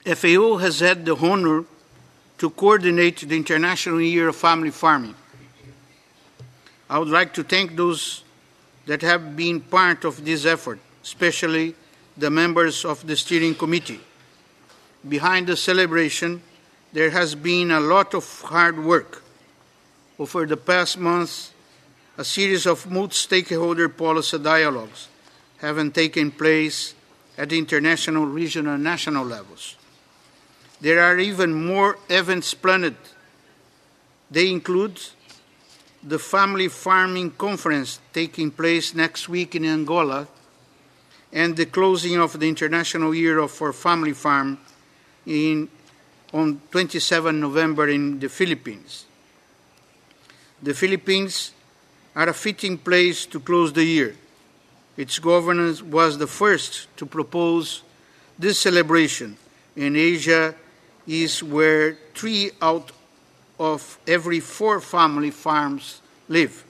FAO has had the honor to coordinate the International Year of Family Farming. I would like to thank those that have been part of this effort, especially the members of the steering committee. Behind the celebration, there has been a lot of hard work. Over the past months, a series of multi-stakeholder policy dialogues have taken place at the international, regional, and national levels. There are even more events planned. They include the Family Farming Conference taking place next week in Angola, and the closing of the International Year for Family Farm on 27 November in the Philippines. The Philippines are a fitting place to close the year. Its government was the first to propose this celebration, and Asia is where 3 out of every 4 family farms live.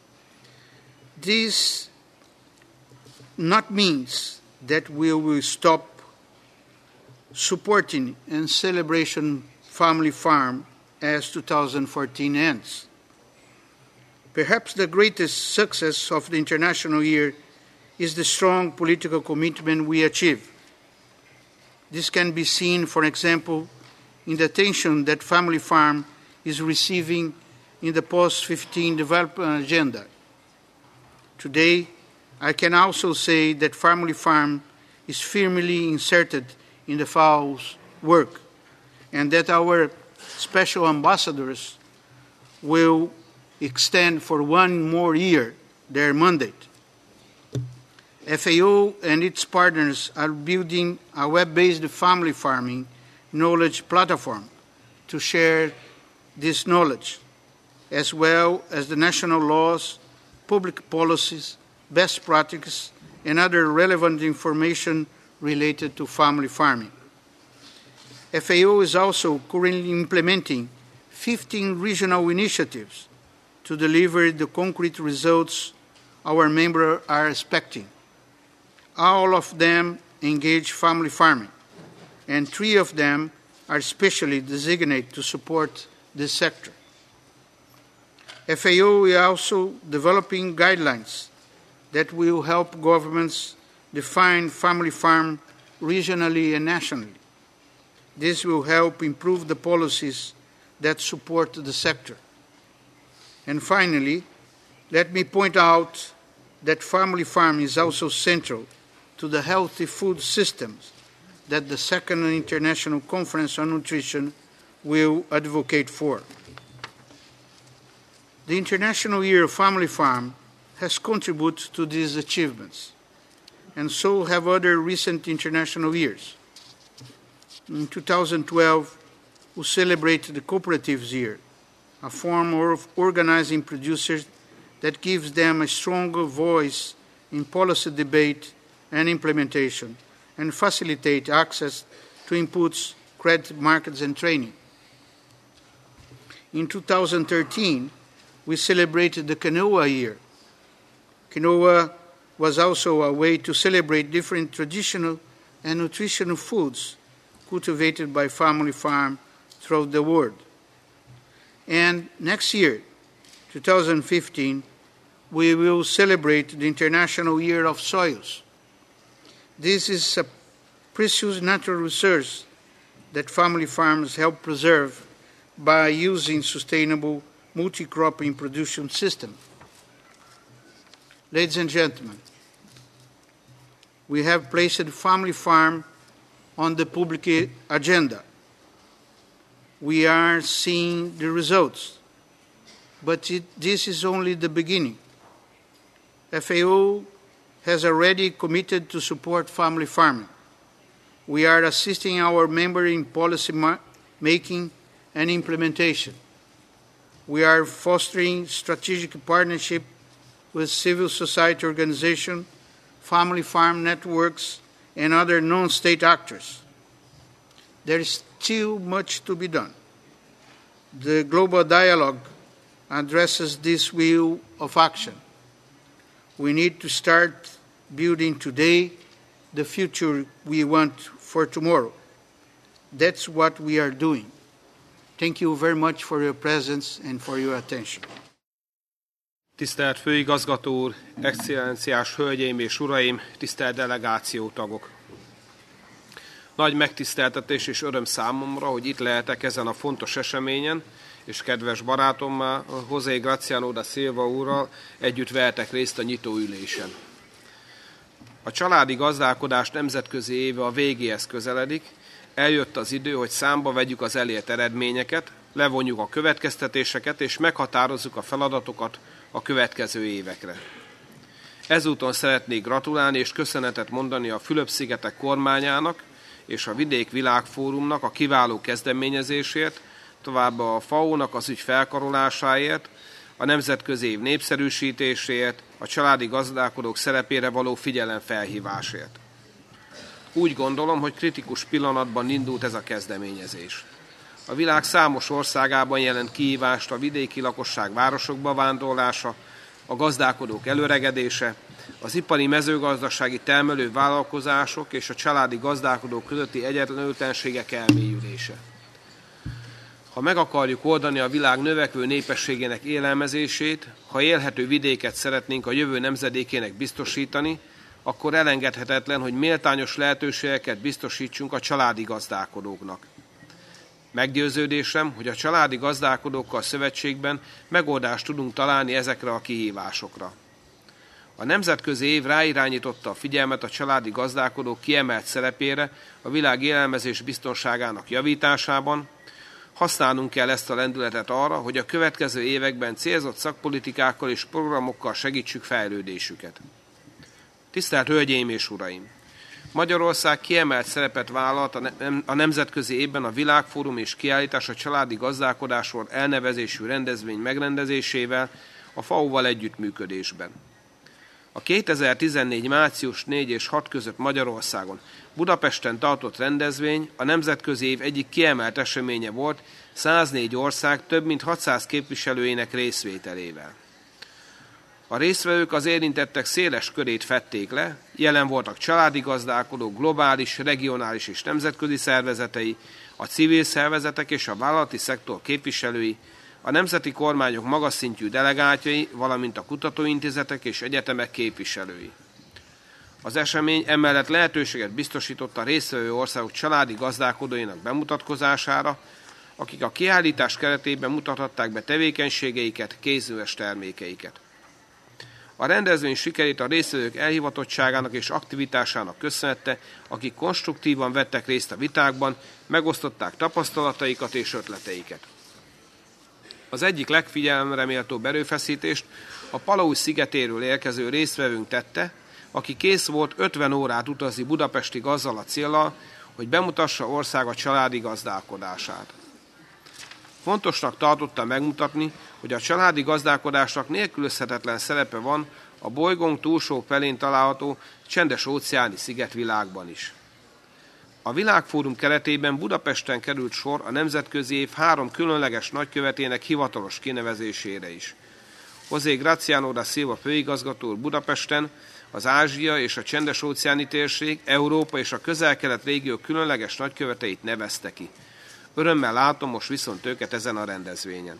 This not means that we will stop supporting and celebrating family farm as 2014 ends. Perhaps the greatest success of the International Year is the strong political commitment we achieve. This can be seen, for example, in the attention that family farm is receiving in the post-15 development agenda. Today, I can also say that family farm is firmly inserted in the FAO's work, and that our special ambassadors will extend for 1 more year their mandate. FAO and its partners are building a web-based family farming knowledge platform to share this knowledge, as well as the national laws, public policies, best practices, and other relevant information related to family farming. FAO is also currently implementing 15 regional initiatives to deliver the concrete results our members are expecting. All of them engage family farming, and 3 of them are specially designated to support this sector. FAO is also developing guidelines that will help governments define family farm regionally and nationally. This will help improve the policies that support the sector. And finally, let me point out that family farm is also central to the healthy food systems that the Second International Conference on Nutrition will advocate for. The International Year of Family Farm has contributed to these achievements, and so have other recent international years. In 2012, we celebrated the Cooperatives Year, a form of organizing producers that gives them a stronger voice in policy debate and implementation, and facilitate access to inputs, credit markets, and training. In 2013, we celebrated the Quinoa Year. Quinoa was also a way to celebrate different traditional and nutritional foods cultivated by family farm throughout the world. And next year, 2015, we will celebrate the International Year of Soils. This is a precious natural resource that family farms help preserve by using sustainable multi-cropping production systems. Ladies and gentlemen, we have placed family farm on the public agenda. We are seeing the results, but this is only the beginning. FAO has already committed to support family farming. We are assisting our members in policy making and implementation. We are fostering strategic partnership with civil society organizations, family farm networks, and other non-state actors. There is still much to be done. The global dialogue addresses this wheel of action. We need to start building today the future we want for tomorrow. that's what we are doing. Thank you very much for your presence and for your attention. Tisztelt főigazgató úr, excellenciás hölgyeim és uraim, tisztelt delegációtagok! Nagy megtiszteltetés és öröm számomra, hogy itt lehetek ezen a fontos eseményen, és kedves barátommal, José Graciano da Silva úrral együtt vehetek részt a nyitóülésen. A családi gazdálkodás nemzetközi éve a végéhez közeledik, eljött az idő, hogy számba vegyük az elért eredményeket, levonjuk a következtetéseket és meghatározzuk a feladatokat a következő évekre. Ezúton szeretnék gratulálni és köszönetet mondani a Fülöp-szigetek kormányának és a Vidék Világfórumnak a kiváló kezdeményezésért, továbbá a FAO-nak az ügy felkarolásáért, a nemzetközi év népszerűsítéséért, a családi gazdálkodók szerepére való figyelemfelhívásért. Úgy gondolom, hogy kritikus pillanatban indult ez a kezdeményezés. A világ számos országában jelent kihívást a vidéki lakosság városokba vándorlása, a gazdálkodók előregedése, az ipari mezőgazdasági termelő vállalkozások és a családi gazdálkodók közötti egyenlőtlenségek elmélyülése. Ha meg akarjuk oldani a világ növekvő népességének élelmezését, ha élhető vidéket szeretnénk a jövő nemzedékének biztosítani, akkor elengedhetetlen, hogy méltányos lehetőségeket biztosítsunk a családi gazdálkodóknak. Meggyőződésem, hogy a családi gazdálkodókkal szövetségben megoldást tudunk találni ezekre a kihívásokra. A nemzetközi év ráirányította a figyelmet a családi gazdálkodók kiemelt szerepére a világ élelmezés biztonságának javításában. Használnunk kell ezt a lendületet arra, hogy a következő években célzott szakpolitikákkal és programokkal segítsük fejlődésüket. Tisztelt Hölgyeim és Uraim! Magyarország kiemelt szerepet vállalt a nemzetközi évben a Világfórum és kiállítás a családi gazdálkodásról elnevezésű rendezvény megrendezésével a FAO-val együttműködésben. A 2014. március 4 és 6 között Magyarországon, Budapesten tartott rendezvény a nemzetközi év egyik kiemelt eseménye volt 104 ország több mint 600 képviselőjének részvételével. A résztvevők az érintettek széles körét fedték le, jelen voltak családi gazdálkodók, globális, regionális és nemzetközi szervezetei, a civil szervezetek és a vállalati szektor képviselői, a nemzeti kormányok magas szintjű delegátjai, valamint a kutatóintézetek és egyetemek képviselői. Az esemény emellett lehetőséget biztosított a résztvevő országok családi gazdálkodóinak bemutatkozására, akik a kiállítás keretében mutathatták be tevékenységeiket, kézműves termékeiket. A rendezvény sikerét a résztvevők elhivatottságának és aktivitásának köszönhette, akik konstruktívan vettek részt a vitákban, megosztották tapasztalataikat és ötleteiket. Az egyik legfigyelemre méltóbb erőfeszítést a Palau szigetéről érkező résztvevőnk tette, aki kész volt 50 órát utazni Budapestig azzal a céllal, hogy bemutassa országa családi gazdálkodását. Fontosnak tartotta megmutatni, hogy a családi gazdálkodásnak nélkülözhetetlen szerepe van a bolygónk túlsó felén található csendes-óceáni szigetvilágban is. A Világfórum keretében Budapesten került sor a nemzetközi év 3 különleges nagykövetének hivatalos kinevezésére is. José Graciano da Silva főigazgató úr Budapesten az Ázsia és a csendes-óceáni térség, Európa és a közel-kelet régió különleges nagyköveteit nevezte ki. Örömmel látom most viszont őket ezen a rendezvényen.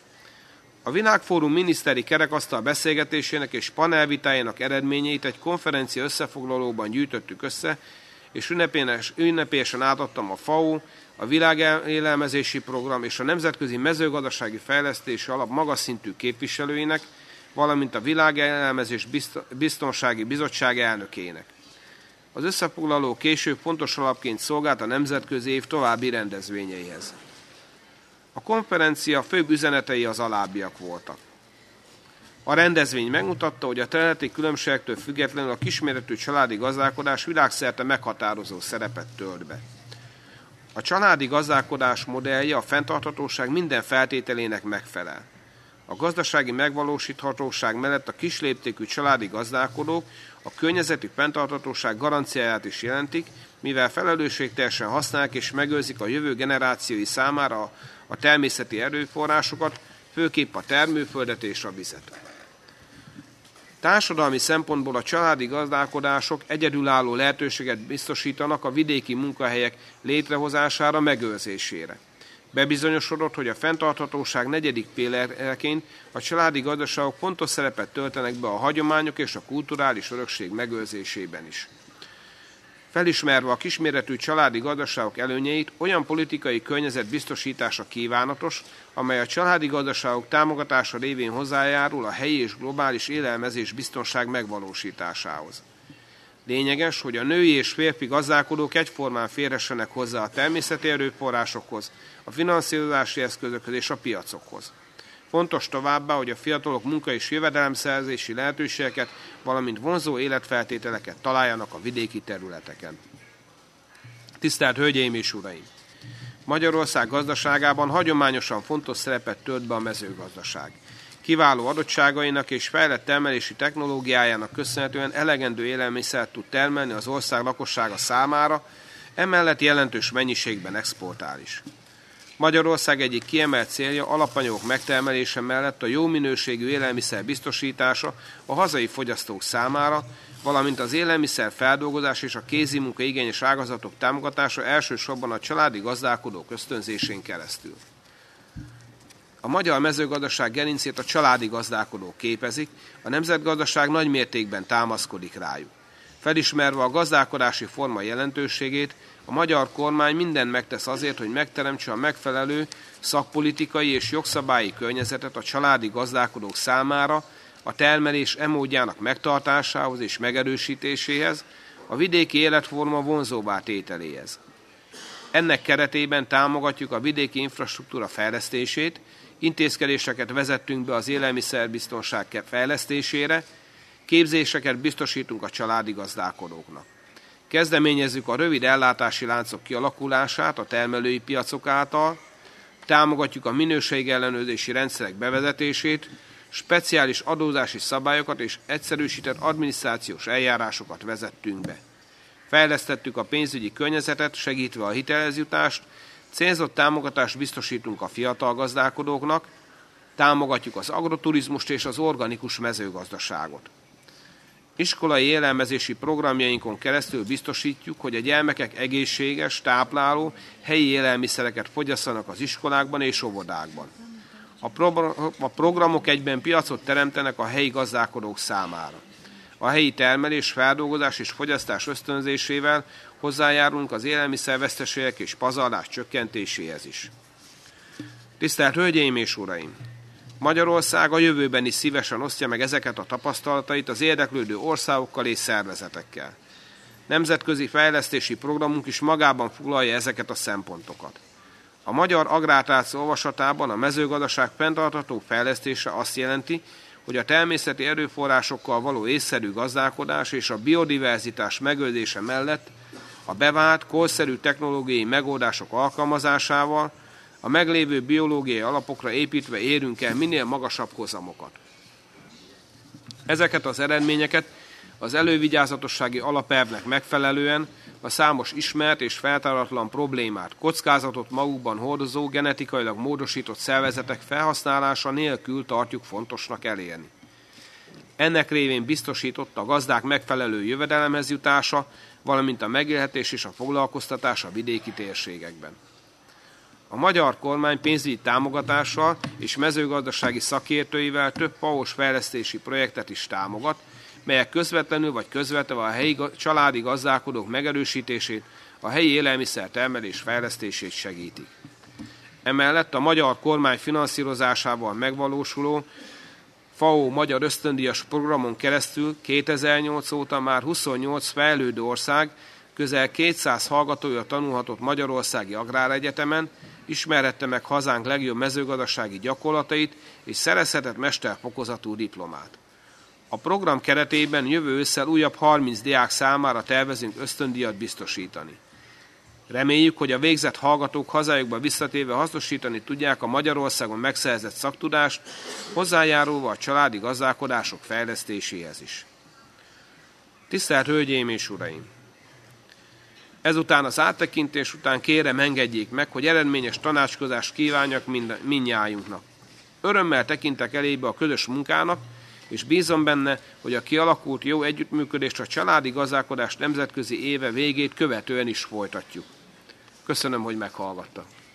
A Világfórum miniszteri kerekasztal beszélgetésének és panelvitájának eredményeit egy konferencia összefoglalóban gyűjtöttük össze, és ünnepélyesen átadtam a FAO, a Világélelmezési Program és a Nemzetközi Mezőgazdasági Fejlesztési Alap magas szintű képviselőinek, valamint a Világélelmezés Biztonsági Bizottság elnökének. Az összefoglaló később fontos alapként szolgált a nemzetközi év további rendezvényeihez. A konferencia főbb üzenetei az alábbiak voltak. A rendezvény megmutatta, hogy a területi különbségektől függetlenül a kisméretű családi gazdálkodás világszerte meghatározó szerepet tölt be. A családi gazdálkodás modellje a fenntarthatóság minden feltételének megfelel. A gazdasági megvalósíthatóság mellett a kisléptékű családi gazdálkodók a környezeti fenntarthatóság garanciáját is jelentik, mivel felelősségteljesen használják és megőrzik a jövő generációi számára a természeti erőforrásokat, főképp a termőföldet és a vizet. Társadalmi szempontból a családi gazdálkodások egyedülálló lehetőséget biztosítanak a vidéki munkahelyek létrehozására, megőrzésére. Bebizonyosodott, hogy a fenntarthatóság negyedik pilléreként a családi gazdaságok fontos szerepet töltenek be a hagyományok és a kulturális örökség megőrzésében is. Felismerve a kisméretű családi gazdaságok előnyeit, olyan politikai környezet biztosítása kívánatos, amely a családi gazdaságok támogatása révén hozzájárul a helyi és globális élelmezés biztonság megvalósításához. Lényeges, hogy a női és férfi gazdálkodók egyformán férhessenek hozzá a természeti erőforrásokhoz, a finanszírozási eszközökhöz és a piacokhoz. Fontos továbbá, hogy a fiatalok munka- és jövedelemszerzési lehetőségeket, valamint vonzó életfeltételeket találjanak a vidéki területeken. Tisztelt Hölgyeim és Uraim! Magyarország gazdaságában hagyományosan fontos szerepet tölt be a mezőgazdaság. Kiváló adottságainak és fejlett termelési technológiájának köszönhetően elegendő élelmiszert tud termelni az ország lakossága számára, emellett jelentős mennyiségben exportál is. Magyarország egyik kiemelt célja alapanyagok megtermelése mellett a jó minőségű élelmiszer biztosítása a hazai fogyasztók számára, valamint az élelmiszer feldolgozás és a kézimunka igényes ágazatok támogatása elsősorban a családi gazdálkodók ösztönzésén keresztül. A magyar mezőgazdaság gerincét a családi gazdálkodók képezik, a nemzetgazdaság nagy mértékben támaszkodik rájuk. Felismerve a gazdálkodási forma jelentőségét, a magyar kormány mindent megtesz azért, hogy megteremtse a megfelelő szakpolitikai és jogszabályi környezetet a családi gazdálkodók számára, a termelés módjának megtartásához és megerősítéséhez, a vidéki életforma vonzóbbá tételéhez. Ennek keretében támogatjuk a vidéki infrastruktúra fejlesztését, intézkedéseket vezettünk be az élelmiszerbiztonság fejlesztésére, képzéseket biztosítunk a családi gazdálkodóknak. Kezdeményezzük a rövid ellátási láncok kialakulását a termelői piacok által, támogatjuk a minőségellenőrzési rendszerek bevezetését, speciális adózási szabályokat és egyszerűsített adminisztrációs eljárásokat vezettünk be. Fejlesztettük a pénzügyi környezetet, segítve a hitelezjutást, célzott támogatást biztosítunk a fiatal gazdálkodóknak, támogatjuk az agroturizmust és az organikus mezőgazdaságot. Iskolai élelmezési programjainkon keresztül biztosítjuk, hogy a gyermekek egészséges, tápláló, helyi élelmiszereket fogyasszanak az iskolákban és óvodákban. A programok egyben piacot teremtenek a helyi gazdálkodók számára. A helyi termelés, feldolgozás és fogyasztás ösztönzésével hozzájárulunk az élelmiszerveszteségek és pazarlás csökkentéséhez is. Tisztelt Hölgyeim és Uraim! Magyarország a jövőben is szívesen osztja meg ezeket a tapasztalatait az érdeklődő országokkal és szervezetekkel. Nemzetközi fejlesztési programunk is magában foglalja ezeket a szempontokat. A Magyar Agrártálca olvasatában a mezőgazdaság fenntartható fejlesztése azt jelenti, hogy a természeti erőforrásokkal való észszerű gazdálkodás és a biodiverzitás megőrzése mellett a bevált, korszerű technológiai megoldások alkalmazásával a meglévő biológiai alapokra építve érünk el minél magasabb hozamokat. Ezeket az eredményeket az elővigyázatossági alapelvnek megfelelően a számos ismert és feltáratlan problémát, kockázatot magukban hordozó, genetikailag módosított szervezetek felhasználása nélkül tartjuk fontosnak elérni. Ennek révén biztosított a gazdák megfelelő jövedelemhez jutása, valamint a megélhetés és a foglalkoztatás a vidéki térségekben. A magyar kormány pénzügyi támogatással és mezőgazdasági szakértőivel több FAO-s fejlesztési projektet is támogat, melyek közvetlenül vagy közvetve a helyi családi gazdálkodók megerősítését, a helyi élelmiszertermelés fejlesztését segítik. Emellett a magyar kormány finanszírozásával megvalósuló FAO magyar ösztöndíjas programon keresztül 2008 óta már 28 fejlődő ország közel 200 hallgatója tanulhatott Magyarországi Agráregyetemen, ismerhette meg hazánk legjobb mezőgazdasági gyakorlatait és szerezhetett mesterfokozatú diplomát. A program keretében jövő ősszel újabb 30 diák számára tervezünk ösztöndíjat biztosítani. Reméljük, hogy a végzett hallgatók hazájukba visszatérve hasznosítani tudják a Magyarországon megszerzett szaktudást, hozzájárulva a családi gazdálkodások fejlesztéséhez is. Tisztelt Hölgyeim és Uraim! Ezután az áttekintés után kérem engedjék meg, hogy eredményes tanácskozást kívánjak mindnyájunknak. Örömmel tekintek elébe a közös munkának, és bízom benne, hogy a kialakult jó együttműködést a családi gazdálkodás nemzetközi éve végét követően is folytatjuk. Köszönöm, hogy meghallgattak.